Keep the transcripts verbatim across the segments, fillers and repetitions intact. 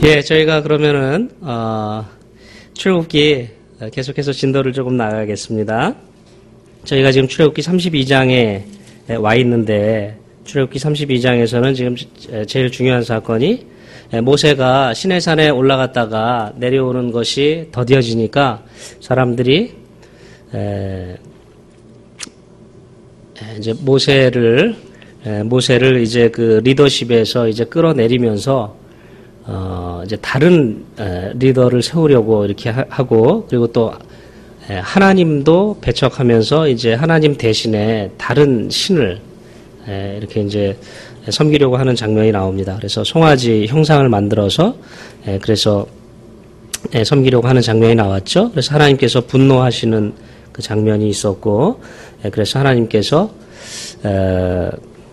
예, 저희가 그러면은 어, 출애굽기 계속해서 진도를 조금 나가겠습니다. 저희가 지금 출애굽기 삼십이 장에 와 있는데 출애굽기 삼십이 장에서는 지금 제일 중요한 사건이 모세가 시내산에 올라갔다가 내려오는 것이 더뎌지니까 사람들이 에, 이제 모세를 모세를 이제 그 리더십에서 이제 끌어내리면서 어 이제 다른 리더를 세우려고 이렇게 하고, 그리고 또 하나님도 배척하면서 이제 하나님 대신에 다른 신을 이렇게 이제 섬기려고 하는 장면이 나옵니다. 그래서 송아지 형상을 만들어서 그래서 섬기려고 하는 장면이 나왔죠. 그래서 하나님께서 분노하시는 그 장면이 있었고, 그래서 하나님께서 에,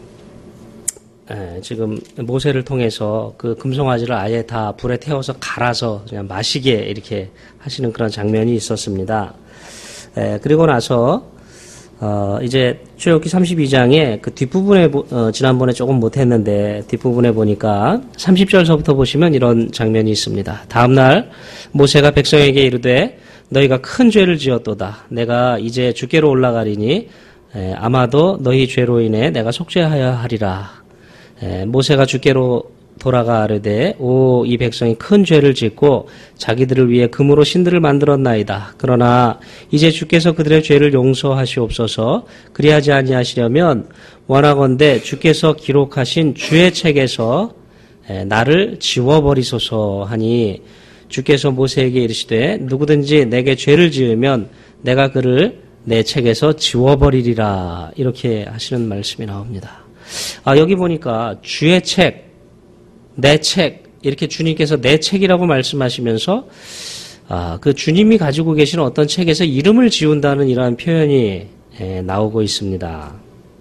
에, 지금 모세를 통해서 그 금송아지를 아예 다 불에 태워서 갈아서 그냥 마시게 이렇게 하시는 그런 장면이 있었습니다. 에, 그리고 나서 어, 이제 출애굽기 삼십이 장에 그 뒷부분에 어, 지난번에 조금 못했는데 뒷부분에 보니까 삼십 절서부터 보시면 이런 장면이 있습니다. 다음날 모세가 백성에게 이르되 너희가 큰 죄를 지었도다. 내가 이제 주께로 올라가리니 에, 아마도 너희 죄로 인해 내가 속죄하여 하리라. 에, 모세가 주께로 돌아가르되 오, 이 백성이 큰 죄를 짓고 자기들을 위해 금으로 신들을 만들었나이다. 그러나 이제 주께서 그들의 죄를 용서하시옵소서. 그리하지 아니하시려면 원하건대 주께서 기록하신 주의 책에서 에, 나를 지워버리소서 하니, 주께서 모세에게 이르시되 누구든지 내게 죄를 지으면 내가 그를 내 책에서 지워버리리라. 이렇게 하시는 말씀이 나옵니다. 아, 여기 보니까 주의 책, 내 책, 이렇게 주님께서 내 책이라고 말씀하시면서 아, 그 주님이 가지고 계신 어떤 책에서 이름을 지운다는 이러한 표현이 에, 나오고 있습니다.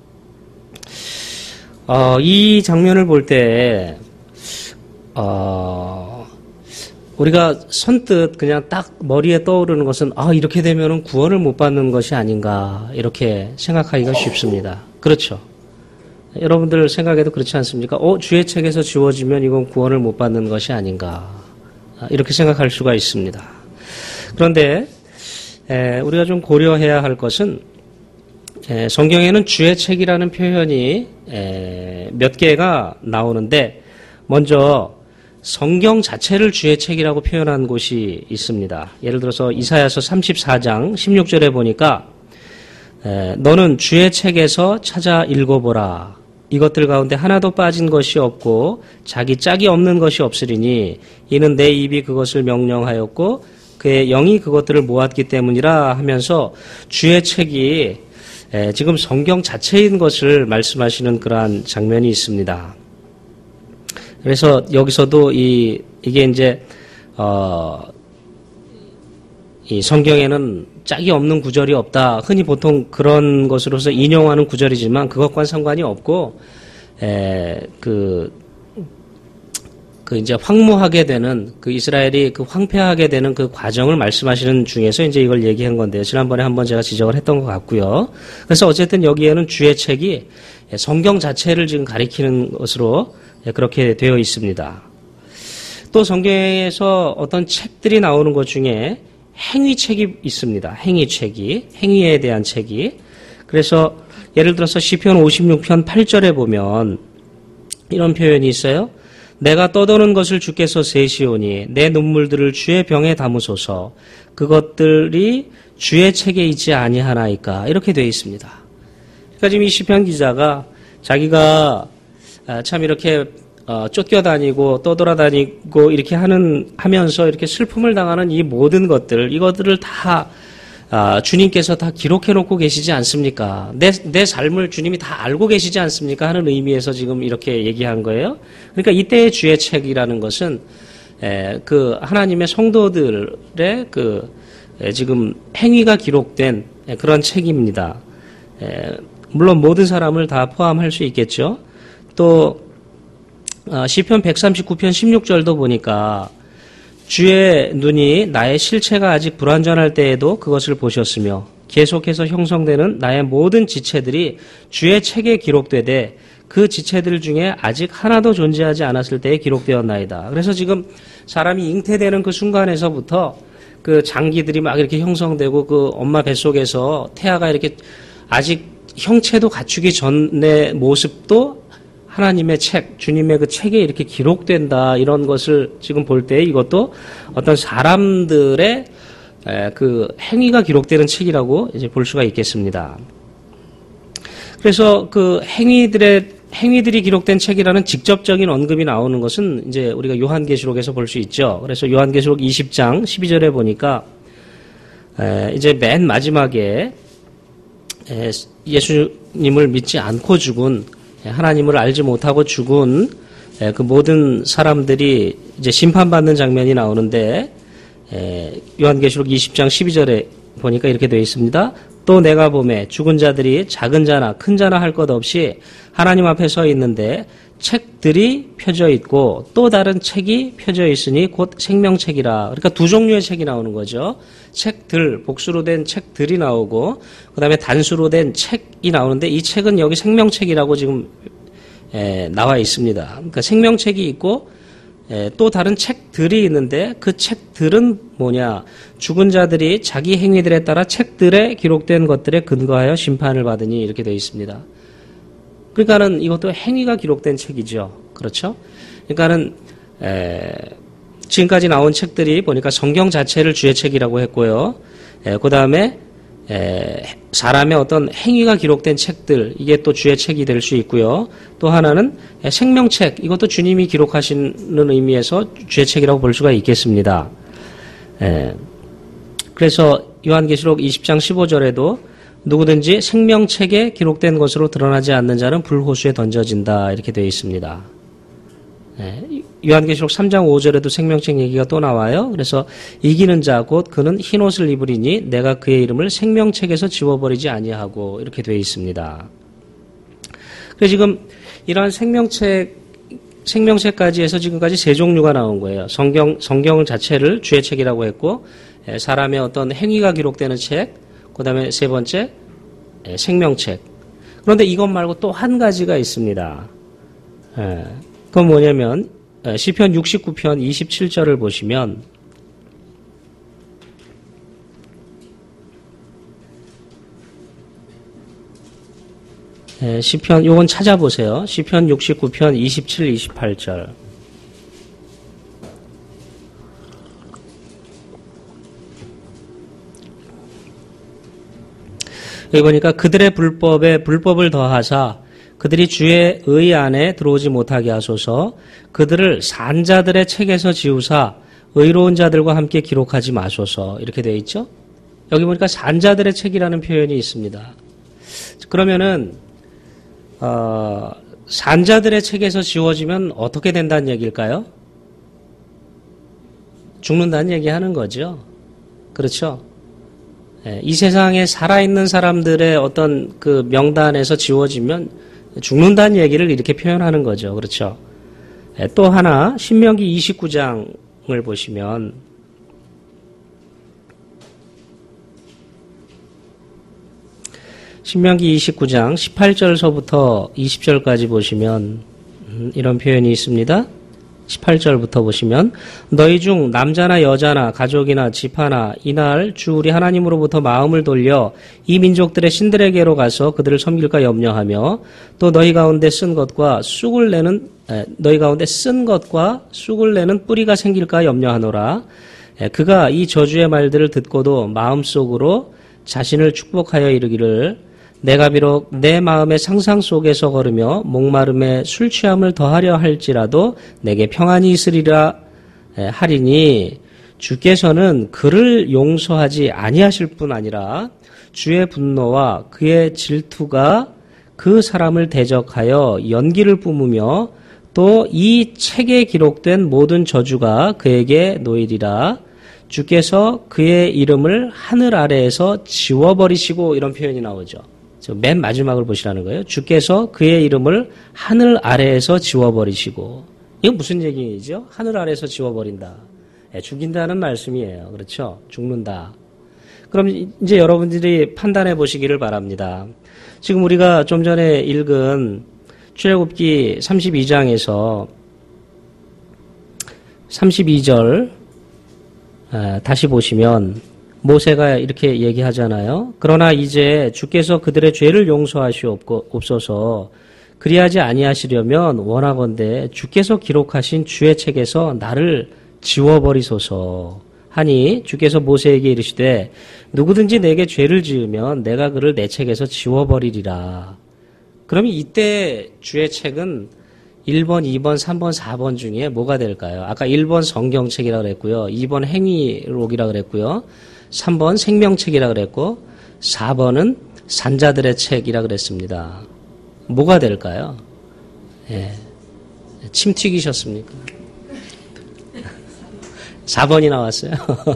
어, 이 장면을 볼 때 어, 우리가 선뜻 그냥 딱 머리에 떠오르는 것은 아, 이렇게 되면은 구원을 못 받는 것이 아닌가 이렇게 생각하기가 쉽습니다. 그렇죠? 여러분들 생각에도 그렇지 않습니까? 어, 주의 책에서 지워지면 이건 구원을 못 받는 것이 아닌가 이렇게 생각할 수가 있습니다. 그런데 에, 우리가 좀 고려해야 할 것은 에, 성경에는 주의 책이라는 표현이 에, 몇 개가 나오는데 먼저 성경 자체를 주의 책이라고 표현한 곳이 있습니다. 예를 들어서 이사야서 삼십사 장 십육 절에 보니까 에, 너는 주의 책에서 찾아 읽어보라. 이것들 가운데 하나도 빠진 것이 없고 자기 짝이 없는 것이 없으리니 이는 내 입이 그것을 명령하였고 그의 영이 그것들을 모았기 때문이라 하면서 주의 책이 에, 지금 성경 자체인 것을 말씀하시는 그러한 장면이 있습니다. 그래서 여기서도 이 이게 이제 어, 이 성경에는 짝이 없는 구절이 없다. 흔히 보통 그런 것으로서 인용하는 구절이지만 그것과는 상관이 없고, 에, 그, 그 이제 황무하게 되는, 그 이스라엘이 그 황폐하게 되는 그 과정을 말씀하시는 중에서 이제 이걸 얘기한 건데요. 지난번에 한번 제가 지적을 했던 것 같고요. 그래서 어쨌든 여기에는 주의 책이 성경 자체를 지금 가리키는 것으로 그렇게 되어 있습니다. 또 성경에서 어떤 책들이 나오는 것 중에 행위책이 있습니다. 행위책이, 행위에 대한 책이. 그래서 예를 들어서 시편 오십육 편 팔 절에 보면 이런 표현이 있어요. 내가 떠도는 것을 주께서 세시오니 내 눈물들을 주의 병에 담으소서. 그것들이 주의 책에 있지 아니하나이까. 이렇게 되어 있습니다. 그러니까 지금 이 시편 기자가 자기가 참 이렇게 어, 쫓겨다니고 떠돌아다니고 이렇게 하는 하면서 이렇게 슬픔을 당하는 이 모든 것들, 이것들을 다 아, 주님께서 다 기록해 놓고 계시지 않습니까? 내, 내 삶을 주님이 다 알고 계시지 않습니까? 하는 의미에서 지금 이렇게 얘기한 거예요. 그러니까 이때의 주의 책이라는 것은 에, 그 하나님의 성도들의 그 에, 지금 행위가 기록된 에, 그런 책입니다. 에, 물론 모든 사람을 다 포함할 수 있겠죠. 또 어, 시편 백삼십구 편 십육 절도 보니까 주의 눈이 나의 실체가 아직 불완전할 때에도 그것을 보셨으며 계속해서 형성되는 나의 모든 지체들이 주의 책에 기록되되 그 지체들 중에 아직 하나도 존재하지 않았을 때에 기록되었나이다. 그래서 지금 사람이 잉태되는 그 순간에서부터 그 장기들이 막 이렇게 형성되고 그 엄마 뱃속에서 태아가 이렇게 아직 형체도 갖추기 전의 모습도 하나님의 책, 주님의 그 책에 이렇게 기록된다. 이런 것을 지금 볼 때 이것도 어떤 사람들의 그 행위가 기록되는 책이라고 이제 볼 수가 있겠습니다. 그래서 그 행위들의 행위들이 기록된 책이라는 직접적인 언급이 나오는 것은 이제 우리가 요한계시록에서 볼 수 있죠. 그래서 요한계시록 이십 장 십이 절에 보니까 이제 맨 마지막에 예수님을 믿지 않고 죽은, 하나님을 알지 못하고 죽은 그 모든 사람들이 이제 심판받는 장면이 나오는데, 요한계시록 이십 장 십이 절에 보니까 이렇게 되어 있습니다. 또 내가 보매 죽은 자들이 작은 자나 큰 자나 할 것 없이 하나님 앞에 서 있는데 책들이 펴져 있고 또 다른 책이 펴져 있으니 곧 생명책이라. 그러니까 두 종류의 책이 나오는 거죠. 책들, 복수로 된 책들이 나오고 그 다음에 단수로 된 책이 나오는데 이 책은 여기 생명책이라고 지금 에, 나와 있습니다. 그러니까 생명책이 있고 에, 또 다른 책들이 있는데 그 책들은 뭐냐? 죽은 자들이 자기 행위들에 따라 책들에 기록된 것들에 근거하여 심판을 받으니 이렇게 되어 있습니다. 그러니까는 이것도 행위가 기록된 책이죠. 그렇죠? 그러니까는 에, 지금까지 나온 책들이 보니까 성경 자체를 주의 책이라고 했고요. 그 다음에 사람의 어떤 행위가 기록된 책들, 이게 또 주의 책이 될 수 있고요. 또 하나는 생명책, 이것도 주님이 기록하시는 의미에서 주의 책이라고 볼 수가 있겠습니다. 에, 그래서 요한계시록 이십 장 십오 절에도 누구든지 생명책에 기록된 것으로 드러나지 않는 자는 불호수에 던져진다, 이렇게 되어 있습니다. 에, 요한계시록 삼 장 오 절에도 생명책 얘기가 또 나와요. 그래서 이기는 자 곧 그는 흰옷을 입으리니 내가 그의 이름을 생명책에서 지워버리지 아니하고, 이렇게 되어 있습니다. 그래서 지금 이러한 생명책, 생명책까지 해서 지금까지 세 종류가 나온 거예요. 성경, 성경 자체를 주의 책이라고 했고, 사람의 어떤 행위가 기록되는 책, 그 다음에 세 번째, 생명책. 그런데 이것 말고 또 한 가지가 있습니다. 그건 뭐냐면, 시편 육십구 편 이십칠 절을 보시면, 시편, 요건 찾아보세요. 시편 육십구 편 이십칠, 이십팔 절. 여기 보니까 그들의 불법에 불법을 더하사 그들이 주의 의 안에 들어오지 못하게 하소서. 그들을 산자들의 책에서 지우사 의로운 자들과 함께 기록하지 마소서. 이렇게 되어 있죠. 여기 보니까 산자들의 책이라는 표현이 있습니다. 그러면은 어, 산자들의 책에서 지워지면 어떻게 된다는 얘기일까요? 죽는다는 얘기하는 거죠. 그렇죠? 이 세상에 살아있는 사람들의 어떤 그 명단에서 지워지면 죽는다는 얘기를 이렇게 표현하는 거죠. 그렇죠? 또 하나, 신명기 이십구 장을 보시면, 신명기 이십구 장 십팔 절서부터 이십 절까지 보시면 이런 표현이 있습니다. 십팔 절부터 보시면 너희 중 남자나 여자나 가족이나 집하나 이날 주 우리 하나님으로부터 마음을 돌려 이 민족들의 신들에게로 가서 그들을 섬길까 염려하며 또 너희 가운데 쓴 것과 쑥을 내는 에, 너희 가운데 쓴 것과 쑥을 내는 뿌리가 생길까 염려하노라. 에, 그가 이 저주의 말들을 듣고도 마음속으로 자신을 축복하여 이르기를 내가 비록 내 마음의 상상 속에서 걸으며 목마름에 술 취함을 더하려 할지라도 내게 평안이 있으리라 하리니 주께서는 그를 용서하지 아니하실 뿐 아니라 주의 분노와 그의 질투가 그 사람을 대적하여 연기를 뿜으며 또 이 책에 기록된 모든 저주가 그에게 놓이리라. 주께서 그의 이름을 하늘 아래에서 지워버리시고, 이런 표현이 나오죠. 맨 마지막을 보시라는 거예요. 주께서 그의 이름을 하늘 아래에서 지워버리시고. 이건 무슨 얘기죠? 하늘 아래에서 지워버린다. 예, 죽인다는 말씀이에요. 그렇죠? 죽는다. 그럼 이제 여러분들이 판단해 보시기를 바랍니다. 지금 우리가 좀 전에 읽은 출애굽기 삼십이 장에서 삼십이 절 다시 보시면 모세가 이렇게 얘기하잖아요. 그러나 이제 주께서 그들의 죄를 용서하시옵소서. 그리하지 아니하시려면 원하건대 주께서 기록하신 주의 책에서 나를 지워버리소서 하니 주께서 모세에게 이르시되 누구든지 내게 죄를 지으면 내가 그를 내 책에서 지워버리리라. 그러면 이때 주의 책은 일 번, 이 번, 삼 번, 사 번 중에 뭐가 될까요? 아까 일 번 성경책이라고 그랬고요. 이 번 행위록이라고 그랬고요. 삼 번 생명책이라고 그랬고 사 번은 산자들의 책이라고 그랬습니다. 뭐가 될까요? 예. 침 튀기셨습니까? 사 번이 나왔어요.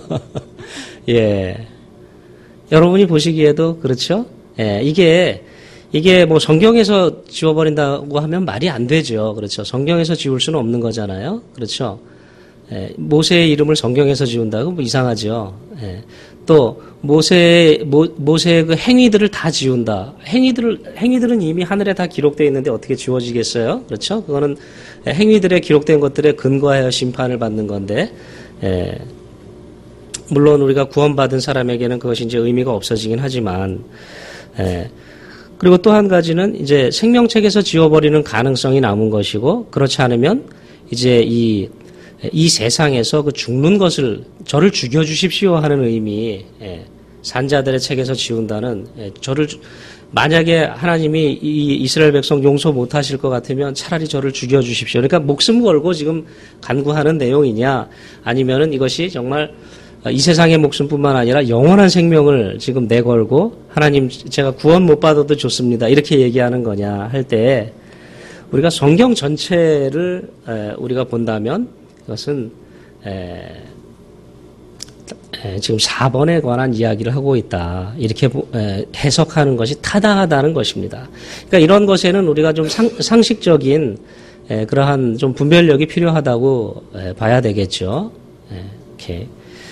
예. 여러분이 보시기에도 그렇죠? 예. 이게 이게 뭐 성경에서 지워버린다고 하면 말이 안 되죠. 그렇죠. 성경에서 지울 수는 없는 거잖아요. 그렇죠. 예, 모세의 이름을 성경에서 지운다고 뭐 이상하죠. 예, 또 모세 모, 모세의 그 행위들을 다 지운다. 행위들을 행위들은 이미 하늘에 다 기록되어 있는데 어떻게 지워지겠어요? 그렇죠. 그거는 행위들에 기록된 것들에 근거하여 심판을 받는 건데, 예, 물론 우리가 구원받은 사람에게는 그것이 이제 의미가 없어지긴 하지만, 예. 그리고 또 한 가지는 이제 생명책에서 지워버리는 가능성이 남은 것이고, 그렇지 않으면 이제 이, 이 세상에서 그 죽는 것을, 저를 죽여주십시오 하는 의미, 예, 산자들의 책에서 지운다는, 예, 저를, 만약에 하나님이 이 이스라엘 백성 용서 못 하실 것 같으면 차라리 저를 죽여주십시오. 그러니까 목숨 걸고 지금 간구하는 내용이냐, 아니면은 이것이 정말 이 세상의 목숨뿐만 아니라 영원한 생명을 지금 내걸고 하나님 제가 구원 못 받아도 좋습니다. 이렇게 얘기하는 거냐 할 때 우리가 성경 전체를 우리가 본다면 이것은 지금 사 번에 관한 이야기를 하고 있다. 이렇게 해석하는 것이 타당하다는 것입니다. 그러니까 이런 것에는 우리가 좀 상, 상식적인 그러한 좀 분별력이 필요하다고 봐야 되겠죠. 이렇게.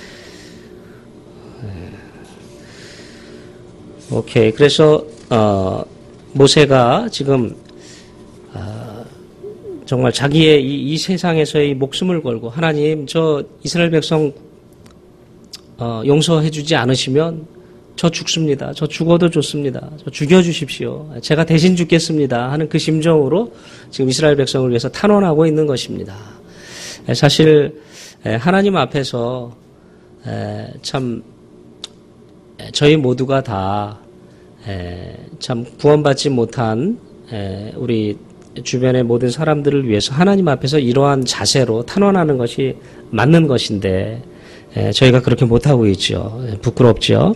오케이. 그래서 어, 모세가 지금 어, 정말 자기의 이, 이 세상에서의 목숨을 걸고 하나님 저 이스라엘 백성 어, 용서해주지 않으시면 저 죽습니다. 저 죽어도 좋습니다. 저 죽여주십시오. 제가 대신 죽겠습니다. 하는 그 심정으로 지금 이스라엘 백성을 위해서 탄원하고 있는 것입니다. 사실 하나님 앞에서 참 저희 모두가 다 참 구원받지 못한 우리 주변의 모든 사람들을 위해서 하나님 앞에서 이러한 자세로 탄원하는 것이 맞는 것인데 저희가 그렇게 못하고 있죠. 부끄럽죠.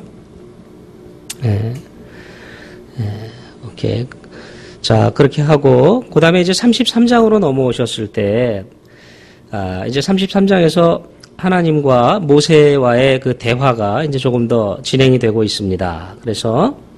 오케이. 자, 그렇게 하고 그 다음에 이제 삼십삼 장으로 넘어오셨을 때 이제 삼십삼 장에서 하나님과 모세와의 그 대화가 이제 조금 더 진행이 되고 있습니다. 그래서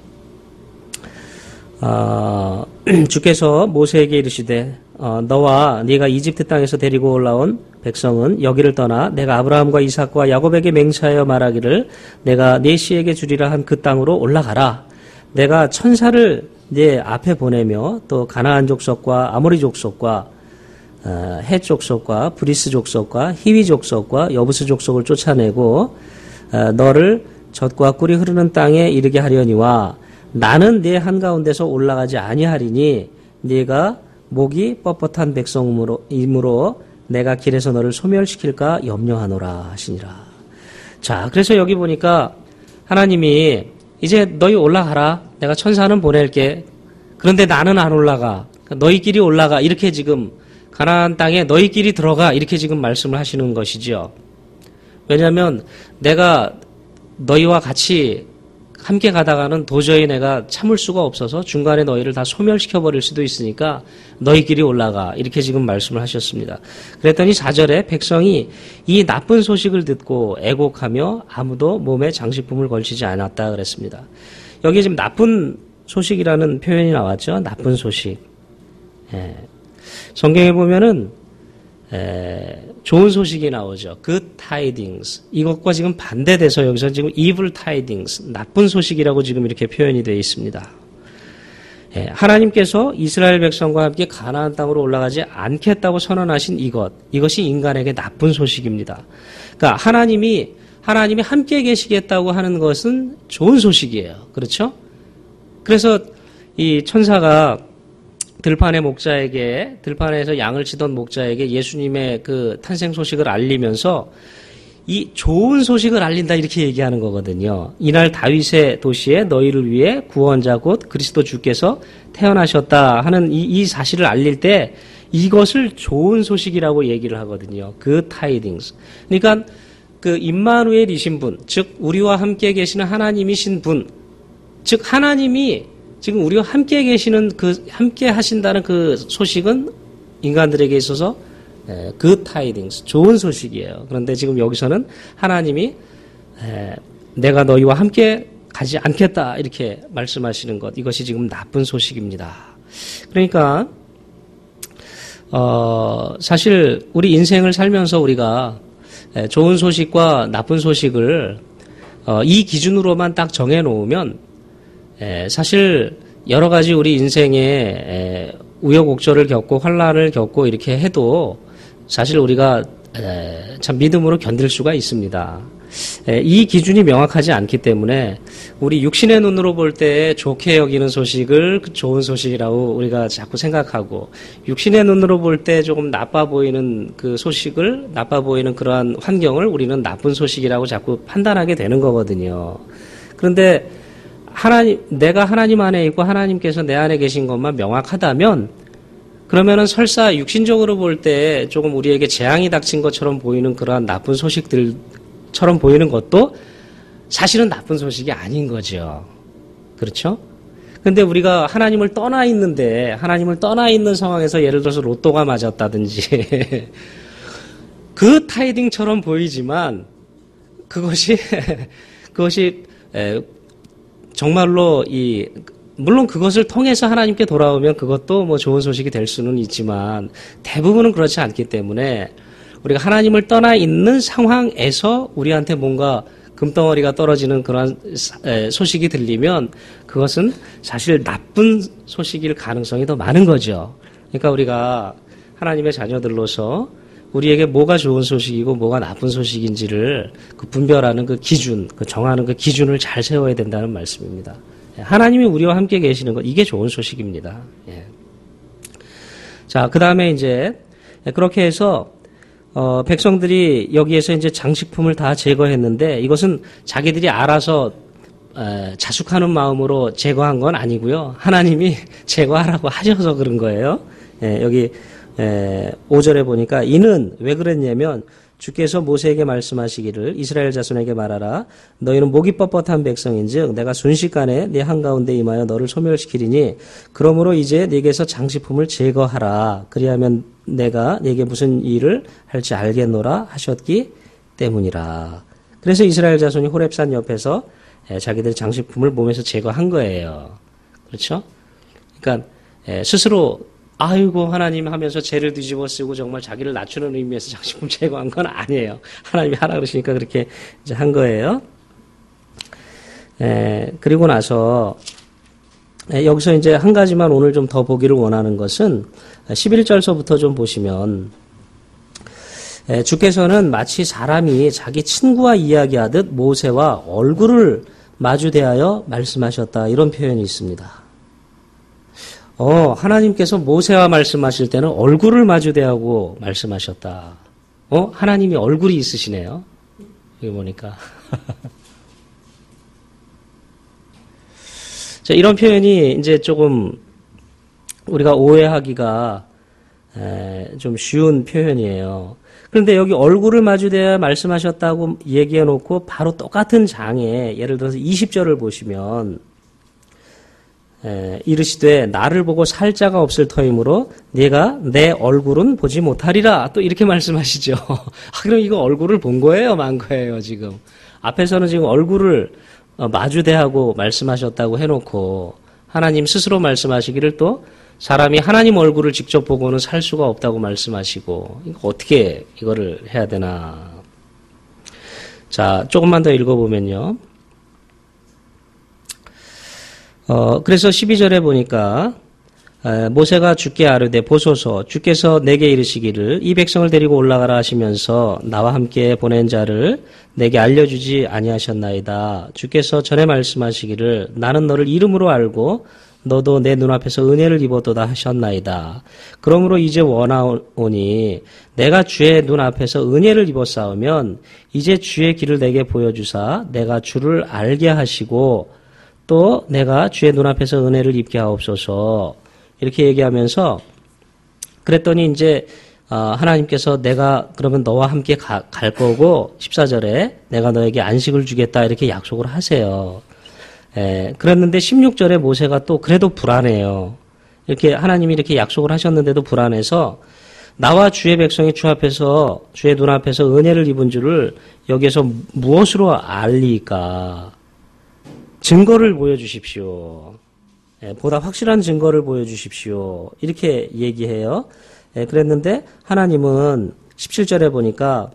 어, 주께서 모세에게 이르시되 어, 너와 네가 이집트 땅에서 데리고 올라온 백성은 여기를 떠나 내가 아브라함과 이삭과 야곱에게 맹세하여 말하기를 내가 네 씨에게 주리라 한 그 땅으로 올라가라. 내가 천사를 네 앞에 보내며 또 가나안 족속과 아모리 족속과 어, 헷 족속과 브리스 족속과 히위 족속과 여부스 족속을 쫓아내고 어, 너를 젖과 꿀이 흐르는 땅에 이르게 하려니와 나는 네 한가운데서 올라가지 아니하리니 네가 목이 뻣뻣한 백성이므로 이므로 내가 길에서 너를 소멸시킬까 염려하노라 하시니라. 자, 그래서 여기 보니까 하나님이 이제 너희 올라가라. 내가 천사는 보낼게. 그런데 나는 안 올라가. 너희끼리 올라가. 이렇게 지금 가나안 땅에 너희끼리 들어가. 이렇게 지금 말씀을 하시는 것이죠. 왜냐하면 내가 너희와 같이 함께 가다가는 도저히 내가 참을 수가 없어서 중간에 너희를 다 소멸시켜버릴 수도 있으니까 너희끼리 올라가. 이렇게 지금 말씀을 하셨습니다. 그랬더니 사 절에 백성이 이 나쁜 소식을 듣고 애곡하며 아무도 몸에 장식품을 걸치지 않았다 그랬습니다. 여기 지금 나쁜 소식이라는 표현이 나왔죠. 나쁜 소식. 예. 성경에 보면은 에, 좋은 소식이 나오죠. Good tidings. 이것과 지금 반대돼서 여기서 지금 evil tidings, 나쁜 소식이라고 지금 이렇게 표현이 되어 있습니다. 예, 하나님께서 이스라엘 백성과 함께 가나안 땅으로 올라가지 않겠다고 선언하신 이것, 이것이 인간에게 나쁜 소식입니다. 그러니까 하나님이 하나님이 함께 계시겠다고 하는 것은 좋은 소식이에요. 그렇죠? 그래서 이 천사가 들판의 목자에게, 들판에서 양을 치던 목자에게 예수님의 그 탄생 소식을 알리면서 이 좋은 소식을 알린다 이렇게 얘기하는 거거든요. 이날 다윗의 도시에 너희를 위해 구원자 곧 그리스도 주께서 태어나셨다 하는 이, 이 사실을 알릴 때 이것을 좋은 소식이라고 얘기를 하거든요. 그 타이딩스. 그러니까 그 임마누엘이신 분, 즉 우리와 함께 계시는 하나님이신 분, 즉 하나님이 지금 우리와 함께 계시는 그 함께 하신다는 그 소식은 인간들에게 있어서 그 타이딩스, 좋은 소식이에요. 그런데 지금 여기서는 하나님이 에, 내가 너희와 함께 가지 않겠다 이렇게 말씀하시는 것, 이것이 지금 나쁜 소식입니다. 그러니까 어, 사실 우리 인생을 살면서 우리가 에, 좋은 소식과 나쁜 소식을 어, 이 기준으로만 딱 정해놓으면 에, 사실 여러 가지 우리 인생에 에, 우여곡절을 겪고 환난을 겪고 이렇게 해도 사실 우리가 참 믿음으로 견딜 수가 있습니다. 이 기준이 명확하지 않기 때문에 우리 육신의 눈으로 볼 때 좋게 여기는 소식을 좋은 소식이라고 우리가 자꾸 생각하고, 육신의 눈으로 볼 때 조금 나빠 보이는 그 소식을, 나빠 보이는 그러한 환경을 우리는 나쁜 소식이라고 자꾸 판단하게 되는 거거든요. 그런데 하나님, 내가 하나님 안에 있고 하나님께서 내 안에 계신 것만 명확하다면, 그러면은 설사 육신적으로 볼 때 조금 우리에게 재앙이 닥친 것처럼 보이는 그러한 나쁜 소식들처럼 보이는 것도 사실은 나쁜 소식이 아닌 거죠. 그렇죠? 근데 우리가 하나님을 떠나 있는데, 하나님을 떠나 있는 상황에서 예를 들어서 로또가 맞았다든지 그 타이딩처럼 보이지만 그것이 그것이 정말로 이 물론 그것을 통해서 하나님께 돌아오면 그것도 뭐 좋은 소식이 될 수는 있지만 대부분은 그렇지 않기 때문에 우리가 하나님을 떠나 있는 상황에서 우리한테 뭔가 금덩어리가 떨어지는 그런 소식이 들리면 그것은 사실 나쁜 소식일 가능성이 더 많은 거죠. 그러니까 우리가 하나님의 자녀들로서 우리에게 뭐가 좋은 소식이고 뭐가 나쁜 소식인지를 그 분별하는 그 기준, 그 정하는 그 기준을 잘 세워야 된다는 말씀입니다. 하나님이 우리와 함께 계시는 것, 이게 좋은 소식입니다. 예. 자, 그 다음에 이제 그렇게 해서 어, 백성들이 여기에서 이제 장식품을 다 제거했는데 이것은 자기들이 알아서 에, 자숙하는 마음으로 제거한 건 아니고요. 하나님이 제거하라고 하셔서 그런 거예요. 예, 여기 에, 오 절에 보니까 이는 왜 그랬냐면 주께서 모세에게 말씀하시기를 이스라엘 자손에게 말하라. 너희는 목이 뻣뻣한 백성인즉 내가 순식간에 네 한가운데 임하여 너를 소멸시키리니 그러므로 이제 네게서 장식품을 제거하라. 그리하면 내가 네게 무슨 일을 할지 알겠노라 하셨기 때문이라. 그래서 이스라엘 자손이 호렙산 옆에서 자기들 장식품을 몸에서 제거한 거예요. 그렇죠? 그러니까 스스로 아이고 하나님 하면서 죄를 뒤집어 쓰고 정말 자기를 낮추는 의미에서 장식품 제거한 건 아니에요. 하나님이 하라 그러시니까 그렇게 이제 한 거예요. 에, 그리고 나서 에, 여기서 이제 한 가지만 오늘 좀 더 보기를 원하는 것은 십일 절서부터 좀 보시면 에, 주께서는 마치 사람이 자기 친구와 이야기하듯 모세와 얼굴을 마주대하여 말씀하셨다. 이런 표현이 있습니다. 어, 하나님께서 모세와 말씀하실 때는 얼굴을 마주대하고 말씀하셨다. 어, 하나님이 얼굴이 있으시네요. 여기 보니까. 자, 이런 표현이 이제 조금 우리가 오해하기가 에, 좀 쉬운 표현이에요. 그런데 여기 얼굴을 마주대야 말씀하셨다고 얘기해 놓고 바로 똑같은 장에 예를 들어서 이십 절을 보시면 에, 이르시되 나를 보고 살자가 없을 터이므로 네가 내 얼굴은 보지 못하리라. 또 이렇게 말씀하시죠. 아, 그럼 이거 얼굴을 본 거예요? 만 거예요? 지금. 앞에서는 지금 얼굴을 마주대하고 말씀하셨다고 해놓고 하나님 스스로 말씀하시기를 또 사람이 하나님 얼굴을 직접 보고는 살 수가 없다고 말씀하시고 이거 어떻게 이거를 해야 되나. 자, 조금만 더 읽어보면요. 어, 그래서 십이 절에 보니까 모세가 주께 아뢰되 보소서 주께서 내게 이르시기를 이 백성을 데리고 올라가라 하시면서 나와 함께 보낸 자를 내게 알려주지 아니하셨나이다. 주께서 전에 말씀하시기를 나는 너를 이름으로 알고 너도 내 눈앞에서 은혜를 입었도다 하셨나이다. 그러므로 이제 원하오니 내가 주의 눈앞에서 은혜를 입었사오면 이제 주의 길을 내게 보여주사 내가 주를 알게 하시고 또 내가 주의 눈앞에서 은혜를 입게 하옵소서. 이렇게 얘기하면서 그랬더니 이제 하나님께서 내가 그러면 너와 함께 가, 갈 거고 십사 절에 내가 너에게 안식을 주겠다 이렇게 약속을 하세요. 예, 그랬는데 십육 절에 모세가 또 그래도 불안해요. 이렇게 하나님이 이렇게 약속을 하셨는데도 불안해서 나와 주의 백성이 주 앞에서 주의 눈앞에서 은혜를 입은 줄을 여기에서 무엇으로 알리까? 증거를 보여주십시오. 예, 보다 확실한 증거를 보여주십시오. 이렇게 얘기해요. 예, 그랬는데 하나님은 십칠 절에 보니까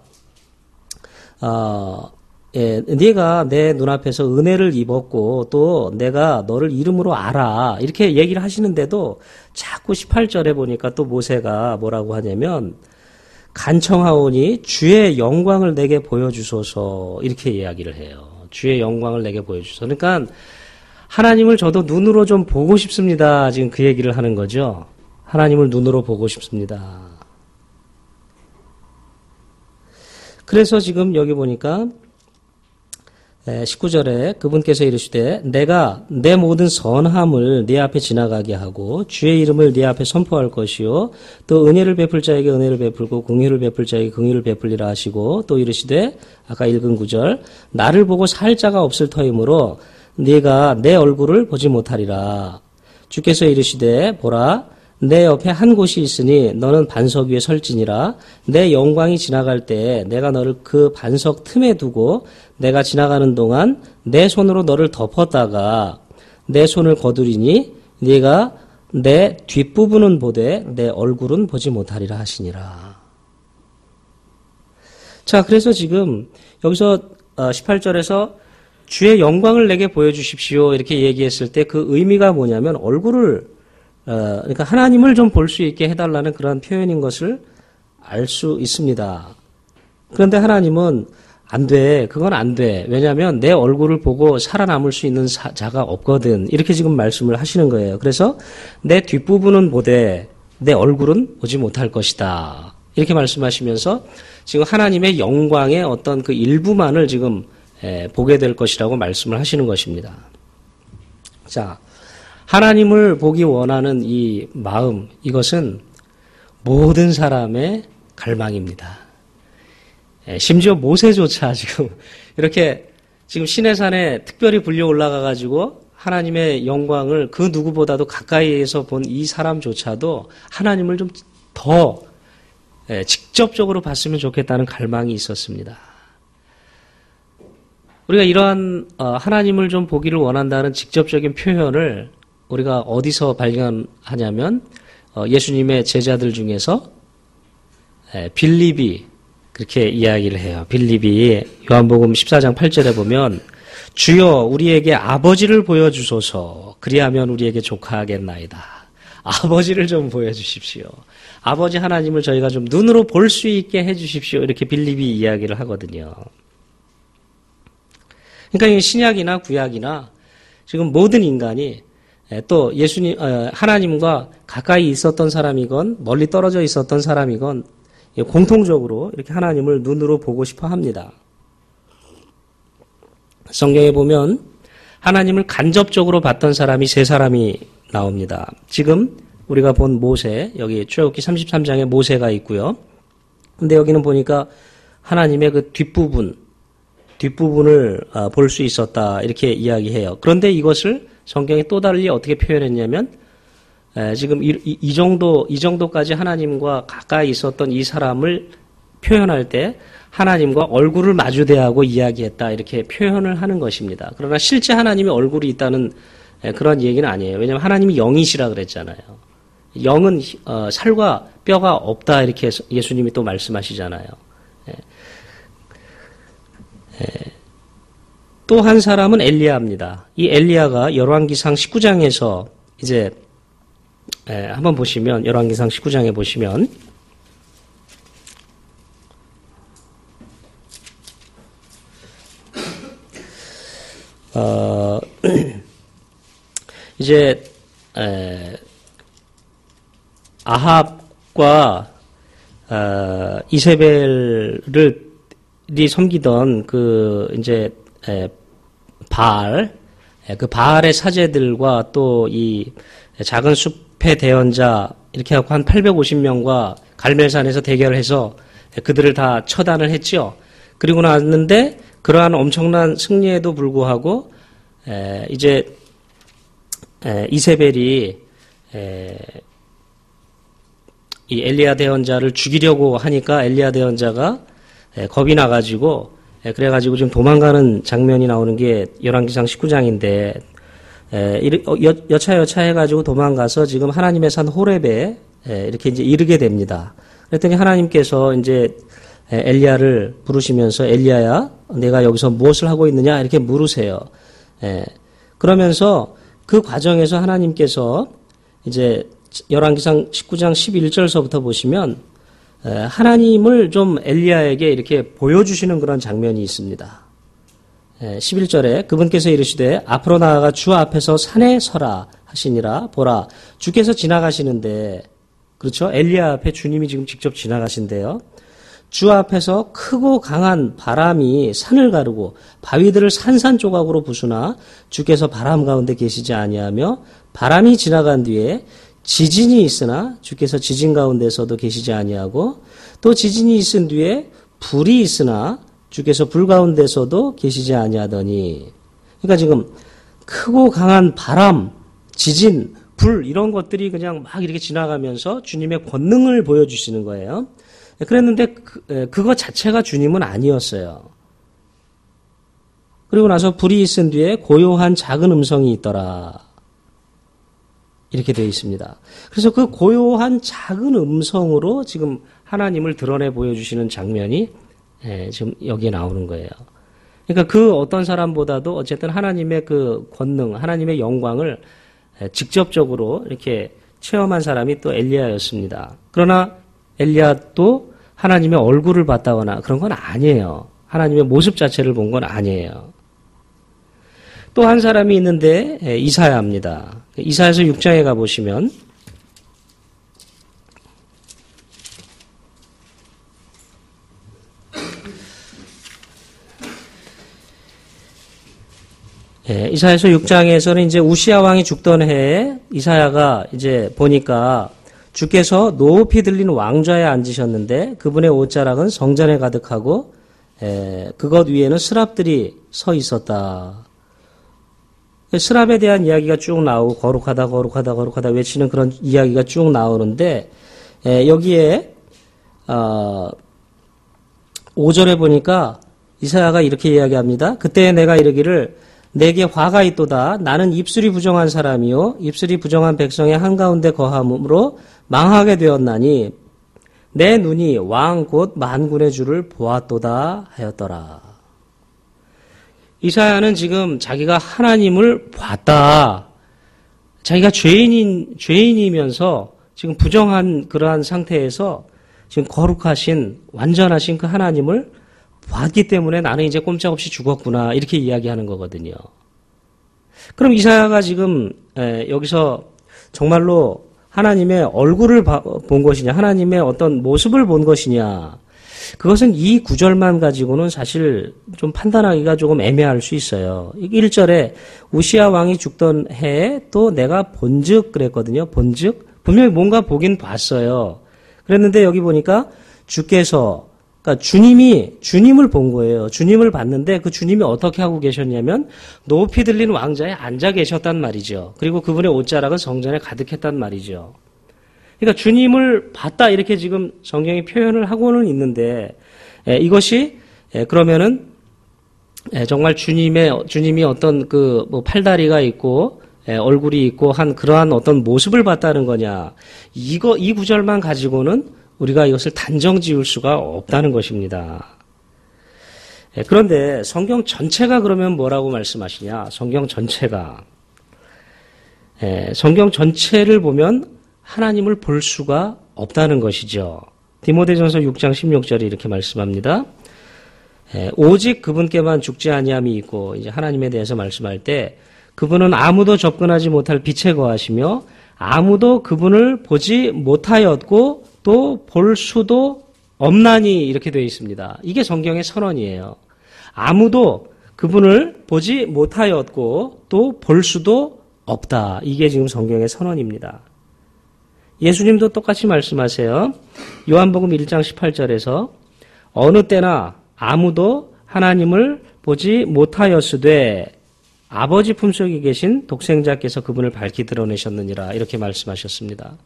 어, 예, 네가 내 눈앞에서 은혜를 입었고 또 내가 너를 이름으로 알아. 이렇게 얘기를 하시는데도 자꾸 십팔 절에 보니까 또 모세가 뭐라고 하냐면 간청하오니 주의 영광을 내게 보여주소서 이렇게 이야기를 해요. 주의 영광을 내게 보여주소서. 그러니까 하나님을 저도 눈으로 좀 보고 싶습니다. 지금 그 얘기를 하는 거죠. 하나님을 눈으로 보고 싶습니다. 그래서 지금 여기 보니까 십구 절에 그분께서 이르시되 내가 내 모든 선함을 네 앞에 지나가게 하고 주의 이름을 네 앞에 선포할 것이요 또 은혜를 베풀 자에게 은혜를 베풀고 긍휼을 베풀 자에게 긍휼을 베풀리라 하시고 또 이르시되 아까 읽은 구 절 나를 보고 살 자가 없을 터이므로 네가 내 얼굴을 보지 못하리라. 주께서 이르시되 보라 내 옆에 한 곳이 있으니 너는 반석 위에 설지니라. 내 영광이 지나갈 때 내가 너를 그 반석 틈에 두고 내가 지나가는 동안 내 손으로 너를 덮었다가 내 손을 거두리니 네가 내 뒷부분은 보되 내 얼굴은 보지 못하리라 하시니라. 자, 그래서 지금 여기서 십팔 절에서 주의 영광을 내게 보여주십시오 이렇게 얘기했을 때 그 의미가 뭐냐면 얼굴을 어, 그러니까 하나님을 좀 볼 수 있게 해달라는 그런 표현인 것을 알 수 있습니다. 그런데 하나님은 안 돼. 그건 안 돼. 왜냐하면 내 얼굴을 보고 살아남을 수 있는 사, 자가 없거든. 이렇게 지금 말씀을 하시는 거예요. 그래서 내 뒷부분은 보되 내 얼굴은 보지 못할 것이다. 이렇게 말씀하시면서 지금 하나님의 영광의 어떤 그 일부만을 지금 에, 보게 될 것이라고 말씀을 하시는 것입니다. 자, 하나님을 보기 원하는 이 마음, 이것은 모든 사람의 갈망입니다. 에, 심지어 모세조차 지금 이렇게 지금 시내산에 특별히 불려 올라가 가지고 하나님의 영광을 그 누구보다도 가까이에서 본 이 사람조차도 하나님을 좀 더 직접적으로 봤으면 좋겠다는 갈망이 있었습니다. 우리가 이러한 하나님을 좀 보기를 원한다는 직접적인 표현을 우리가 어디서 발견하냐면 예수님의 제자들 중에서 빌립이 그렇게 이야기를 해요. 빌립이 요한복음 십사 장 팔 절에 보면 주여 우리에게 아버지를 보여주소서 그리하면 우리에게 조카하겠나이다. 아버지를 좀 보여주십시오. 아버지 하나님을 저희가 좀 눈으로 볼 수 있게 해주십시오. 이렇게 빌립이 이야기를 하거든요. 그러니까 신약이나 구약이나 지금 모든 인간이 또 예수님, 하나님과 가까이 있었던 사람이건 멀리 떨어져 있었던 사람이건 공통적으로 이렇게 하나님을 눈으로 보고 싶어 합니다. 성경에 보면 하나님을 간접적으로 봤던 사람이 세 사람이 나옵니다. 지금 우리가 본 모세, 여기 출애굽기 삼십삼 장에 모세가 있고요. 근데 여기는 보니까 하나님의 그 뒷부분, 뒷부분을 볼 수 있었다 이렇게 이야기해요. 그런데 이것을 성경이 또 달리 어떻게 표현했냐면 지금 이, 이 정도 이 정도까지 하나님과 가까이 있었던 이 사람을 표현할 때 하나님과 얼굴을 마주대하고 이야기했다 이렇게 표현을 하는 것입니다. 그러나 실제 하나님의 얼굴이 있다는 그런 얘기는 아니에요. 왜냐하면 하나님이 영이시라 그랬잖아요. 영은 어, 살과 뼈가 없다 이렇게 예수님이 또 말씀하시잖아요. 예. 예. 또 한 사람은 엘리야입니다. 이 엘리야가 열왕기상 십구 장에서 이제 에, 한번 보시면 열왕기상 십구 장에 보시면 어, 이제 에, 아합과 어, 이세벨을 이 섬기던 그 이제 에, 바알, 에, 그 바알의 사제들과 또 이 작은 숲의 대언자 이렇게 하고 한 팔백오십 명과 갈멜산에서 대결해서 그들을 다 처단을 했죠. 그리고 나왔는데 그러한 엄청난 승리에도 불구하고 에, 이제 에, 이세벨이 에, 이 엘리야 대언자를 죽이려고 하니까 엘리야 대언자가 에, 겁이 나가지고 에, 그래가지고 지금 도망가는 장면이 나오는 게 열왕기상 십구 장인데 에, 여, 여차 여차 해가지고 도망가서 지금 하나님의 산 호렙에 에, 이렇게 이제 이르게 됩니다. 그랬더니 하나님께서 이제 엘리야를 부르시면서 엘리야야 내가 여기서 무엇을 하고 있느냐 이렇게 물으세요. 에, 그러면서 그 과정에서 하나님께서 이제 열왕기상 십구 장 십일 절서부터 보시면 에, 하나님을 좀 엘리야에게 이렇게 보여주시는 그런 장면이 있습니다. 에, 십일 절에 그분께서 이르시되 앞으로 나아가 주 앞에서 산에 서라 하시니라. 보라 주께서 지나가시는데 그렇죠? 엘리야 앞에 주님이 지금 직접 지나가신대요. 주 앞에서 크고 강한 바람이 산을 가르고 바위들을 산산조각으로 부수나 주께서 바람 가운데 계시지 아니하며 바람이 지나간 뒤에 지진이 있으나 주께서 지진 가운데서도 계시지 아니하고 또 지진이 있은 뒤에 불이 있으나 주께서 불 가운데서도 계시지 아니하더니 그러니까 지금 크고 강한 바람, 지진, 불 이런 것들이 그냥 막 이렇게 지나가면서 주님의 권능을 보여주시는 거예요. 그랬는데 그, 그거 자체가 주님은 아니었어요. 그리고 나서 불이 있은 뒤에 고요한 작은 음성이 있더라. 이렇게 되어 있습니다. 그래서 그 고요한 작은 음성으로 지금 하나님을 드러내 보여주시는 장면이 지금 여기에 나오는 거예요. 그러니까 그 어떤 사람보다도 어쨌든 하나님의 그 권능, 하나님의 영광을 직접적으로 이렇게 체험한 사람이 또 엘리야였습니다. 그러나 엘리야도 하나님의 얼굴을 봤다거나 그런 건 아니에요. 하나님의 모습 자체를 본 건 아니에요. 또 한 사람이 있는데 이사야입니다. 이사야서 육 장에 가보시면 예, 이사야서 육 장에서는 이제 우시야 왕이 죽던 해에 이사야가 이제 보니까 주께서 높이 들린 왕좌에 앉으셨는데 그분의 옷자락은 성전에 가득하고 에, 그것 위에는 스랍들이 서 있었다. 스랍에 대한 이야기가 쭉 나오고 거룩하다 거룩하다 거룩하다 외치는 그런 이야기가 쭉 나오는데 에, 여기에 어, 오 절에 보니까 이사야가 이렇게 이야기합니다. 그때 내가 이르기를 내게 화가 있도다. 나는 입술이 부정한 사람이요 입술이 부정한 백성의 한가운데 거함으로 망하게 되었나니 내 눈이 왕 곧 만군의 주를 보았도다 하였더라. 이사야는 지금 자기가 하나님을 봤다. 자기가 죄인인 죄인이면서 지금 부정한 그러한 상태에서 지금 거룩하신 완전하신 그 하나님을 봤기 때문에 나는 이제 꼼짝없이 죽었구나 이렇게 이야기하는 거거든요. 그럼 이사야가 지금 여기서 정말로 하나님의 얼굴을 본 것이냐 하나님의 어떤 모습을 본 것이냐 그것은 이 구절만 가지고는 사실 좀 판단하기가 조금 애매할 수 있어요. 일 절에 우시야 왕이 죽던 해에 또 내가 본즉 그랬거든요. 본즉 분명히 뭔가 보긴 봤어요. 그랬는데 여기 보니까 주께서 그러니까 주님이 주님을 본 거예요. 주님을 봤는데 그 주님이 어떻게 하고 계셨냐면 높이 들린 왕좌에 앉아 계셨단 말이죠. 그리고 그분의 옷자락은 성전에 가득했단 말이죠. 그러니까 주님을 봤다 이렇게 지금 성경이 표현을 하고는 있는데 에, 이것이 에, 그러면은 에, 정말 주님의 주님이 어떤 그 뭐 팔다리가 있고 에, 얼굴이 있고 한 그러한 어떤 모습을 봤다는 거냐? 이거 이 구절만 가지고는 우리가 이것을 단정 지을 수가 없다는 것입니다. 예, 그런데 성경 전체가 그러면 뭐라고 말씀하시냐? 성경 전체가. 예, 성경 전체를 보면 하나님을 볼 수가 없다는 것이죠. 디모데전서 육 장 십육 절에 이렇게 말씀합니다. 예, 오직 그분께만 죽지 아니함이 있고, 이제 하나님에 대해서 말씀할 때 그분은 아무도 접근하지 못할 빛에 거하시며 아무도 그분을 보지 못하였고 또 볼 수도 없나니, 이렇게 되어 있습니다. 이게 성경의 선언이에요. 아무도 그분을 보지 못하였고 또 볼 수도 없다. 이게 지금 성경의 선언입니다. 예수님도 똑같이 말씀하세요. 요한복음 일 장 십팔 절에서 어느 때나 아무도 하나님을 보지 못하였으되 아버지 품속에 계신 독생자께서 그분을 밝히 드러내셨느니라, 이렇게 말씀하셨습니다.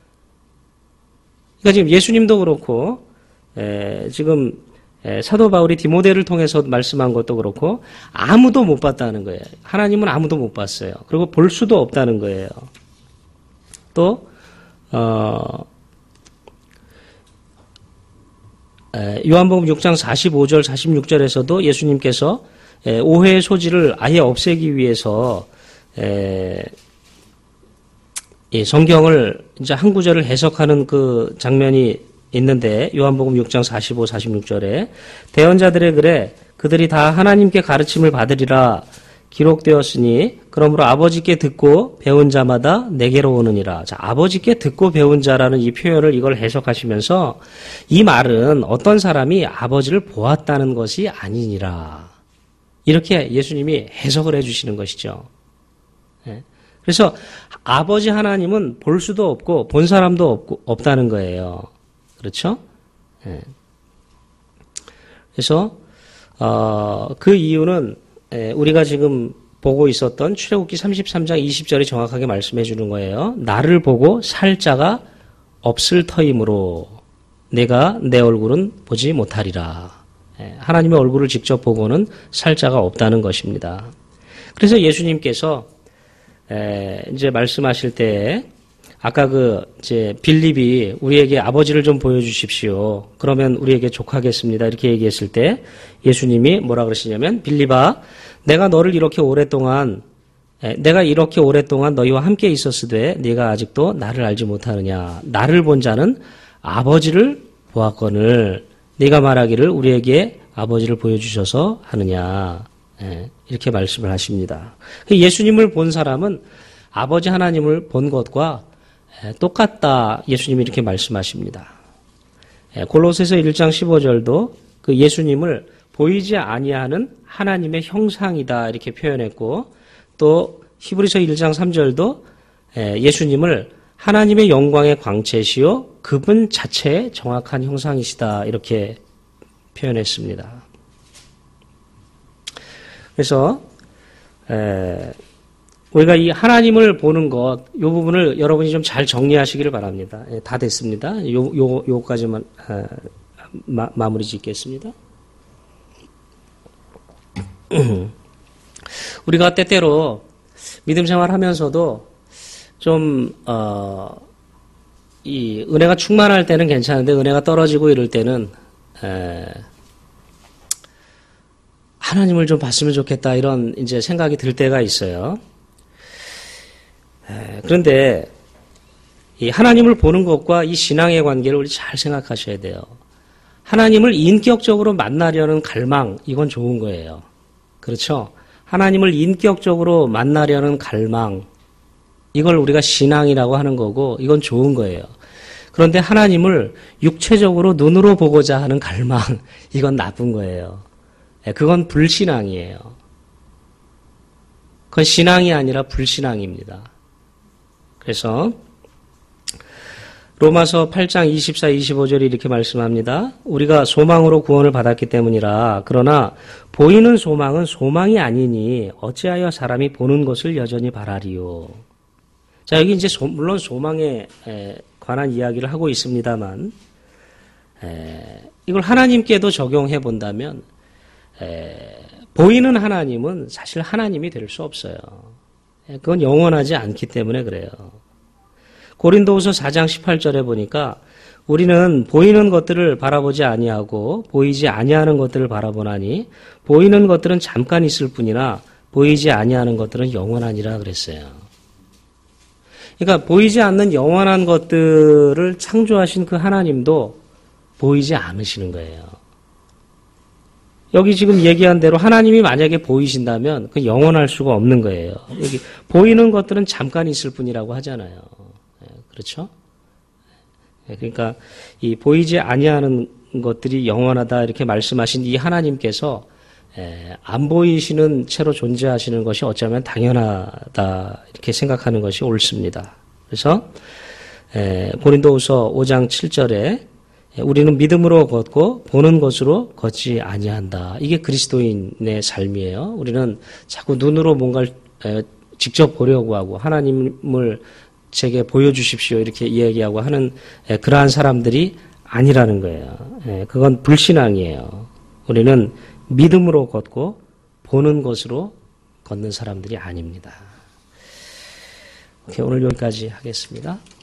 그러니까 지금 예수님도 그렇고 에, 지금 에, 사도 바울이 디모데를 통해서 말씀한 것도 그렇고 아무도 못 봤다는 거예요. 하나님은 아무도 못 봤어요. 그리고 볼 수도 없다는 거예요. 또 어, 에, 요한복음 육 장 사십오 절 사십육 절에서도 예수님께서 에, 오해의 소지를 아예 없애기 위해서 에, 이 성경을 이제 한 구절을 해석하는 그 장면이 있는데, 요한복음 육 장 사십오, 사십육 절에 대언자들의 글에 그들이 다 하나님께 가르침을 받으리라 기록되었으니 그러므로 아버지께 듣고 배운 자마다 내게로 오느니라. 자, 아버지께 듣고 배운 자라는 이 표현을 이걸 해석하시면서 이 말은 어떤 사람이 아버지를 보았다는 것이 아니니라, 이렇게 예수님이 해석을 해주시는 것이죠. 네. 그래서 아버지 하나님은 볼 수도 없고 본 사람도 없고, 없다는 거예요. 그렇죠? 네. 그래서 어, 그 이유는 우리가 지금 보고 있었던 출애굽기 삼십삼 장 이십 절이 정확하게 말씀해 주는 거예요. 나를 보고 살 자가 없을 터이므로 내가 내 얼굴은 보지 못하리라. 하나님의 얼굴을 직접 보고는 살 자가 없다는 것입니다. 그래서 예수님께서 이제 말씀하실 때 아까 그 이제 빌립이 우리에게 아버지를 좀 보여주십시오. 그러면 우리에게 족하겠습니다. 이렇게 얘기했을 때 예수님이 뭐라 그러시냐면, 빌립아, 내가 너를 이렇게 오랫동안 내가 이렇게 오랫동안 너희와 함께 있었으되 네가 아직도 나를 알지 못하느냐. 나를 본 자는 아버지를 보았거늘 네가 말하기를 우리에게 아버지를 보여주셔서 하느냐. 이렇게 말씀을 하십니다. 예수님을 본 사람은 아버지 하나님을 본 것과 똑같다, 예수님이 이렇게 말씀하십니다. 골로새서 일 장 십오 절도 그 예수님을 보이지 아니하는 하나님의 형상이다, 이렇게 표현했고, 또 히브리서 일 장 삼 절도 예수님을 하나님의 영광의 광채시요 그분 자체의 정확한 형상이시다, 이렇게 표현했습니다. 그래서 에, 우리가 이 하나님을 보는 것, 이 부분을 여러분이 좀 잘 정리하시기를 바랍니다. 예, 다 됐습니다. 요, 요, 요까지만 아, 마, 마무리 짓겠습니다. 우리가 때때로 믿음 생활하면서도 좀 어, 이 은혜가 충만할 때는 괜찮은데 은혜가 떨어지고 이럴 때는 에, 하나님을 좀 봤으면 좋겠다, 이런 이제 생각이 들 때가 있어요. 에, 그런데 이 하나님을 보는 것과 이 신앙의 관계를 우리 잘 생각하셔야 돼요. 하나님을 인격적으로 만나려는 갈망, 이건 좋은 거예요. 그렇죠? 하나님을 인격적으로 만나려는 갈망, 이걸 우리가 신앙이라고 하는 거고, 이건 좋은 거예요. 그런데 하나님을 육체적으로 눈으로 보고자 하는 갈망, 이건 나쁜 거예요. 그건 불신앙이에요. 그건 신앙이 아니라 불신앙입니다. 그래서 로마서 팔 장 이십사, 이십오 절이 이렇게 말씀합니다. 우리가 소망으로 구원을 받았기 때문이라. 그러나 보이는 소망은 소망이 아니니 어찌하여 사람이 보는 것을 여전히 바라리요. 자, 여기 이제 소, 물론 소망에 에, 관한 이야기를 하고 있습니다만, 에, 이걸 하나님께도 적용해 본다면 에, 보이는 하나님은 사실 하나님이 될 수 없어요. 에, 그건 영원하지 않기 때문에 그래요. 고린도후서 사 장 십팔 절에 보니까 우리는 보이는 것들을 바라보지 아니하고 보이지 아니하는 것들을 바라보나니 보이는 것들은 잠깐 있을 뿐이나 보이지 아니하는 것들은 영원하니라 그랬어요. 그러니까 보이지 않는 영원한 것들을 창조하신 그 하나님도 보이지 않으시는 거예요. 여기 지금 얘기한 대로 하나님이 만약에 보이신다면 그 영원할 수가 없는 거예요. 여기 보이는 것들은 잠깐 있을 뿐이라고 하잖아요. 그렇죠? 그러니까 이 보이지 아니하는 것들이 영원하다 이렇게 말씀하신 이 하나님께서 안 보이시는 채로 존재하시는 것이 어쩌면 당연하다 이렇게 생각하는 것이 옳습니다. 그래서 고린도후서 오 장 칠 절에 우리는 믿음으로 걷고 보는 것으로 걷지 아니한다. 이게 그리스도인의 삶이에요. 우리는 자꾸 눈으로 뭔가를 직접 보려고 하고 하나님을 제게 보여주십시오 이렇게 이야기하고 하는 그러한 사람들이 아니라는 거예요. 그건 불신앙이에요. 우리는 믿음으로 걷고 보는 것으로 걷는 사람들이 아닙니다. 오케이, 오늘 여기까지 하겠습니다.